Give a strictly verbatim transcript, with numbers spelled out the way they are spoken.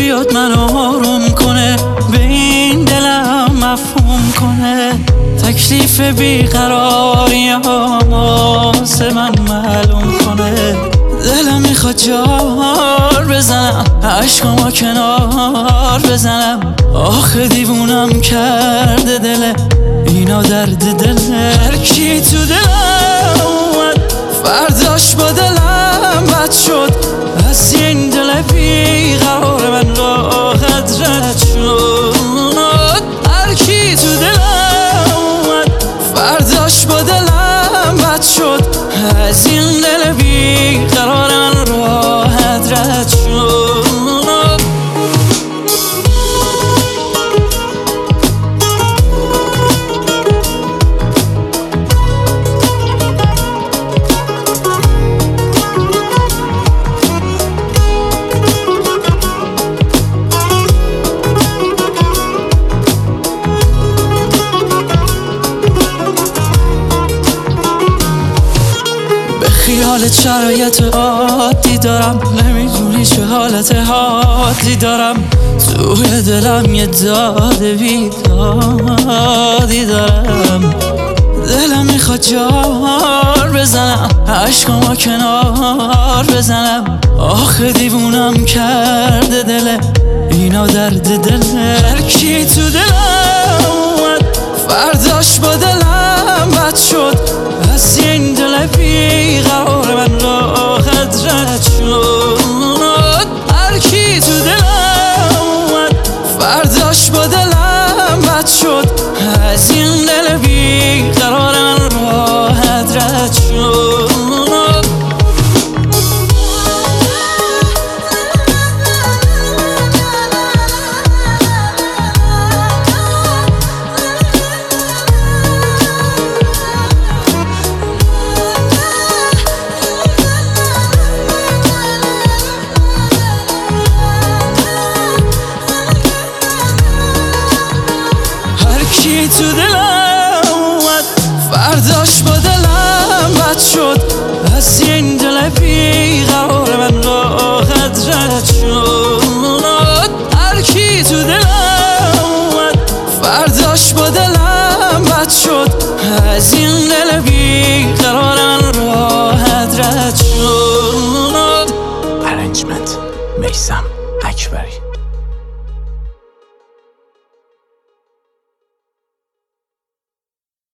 بیاد من آروم کنه، به این دلم مفهوم کنه. تکلیف بیقراری واسه من معلوم کنه. دلم میخواد جار بزنم، عشقامو کنار بزنم. آخه دیوونم کرده دل اینا، درد دل هر کی تو دلم اومد فرداش با دلم بد شد. از این دل بیقرار من راحت رد شد. هر کی تو دلم اومد فرداش با دلم بد شد. از این دل بیقرار من راحت رد شد. خیالت شرایط عادی دارم، نمیدونی چه حالت حادی دارم. توی دلم یه داد بیدادی دارم. دلم میخواد جار بزنم، عشقامو کنار بزنم. آخه دیوونم کرده دل اینا، درد دل هر کی تو دلم اومد فرداش با دلم بد شد. از این دل بیقرار من راحت رد شد. هر کی تو دلم اومد فرداش با دلم بد شد. از این دل بیقرار من راحت رد شد. کی تو دلم اومد فرداش با دلم بد شد. از این دل بیقرار من راحت رد شد. هر کی تو دلم اومد فرداش با دلم بد شد. از این دل بیقرار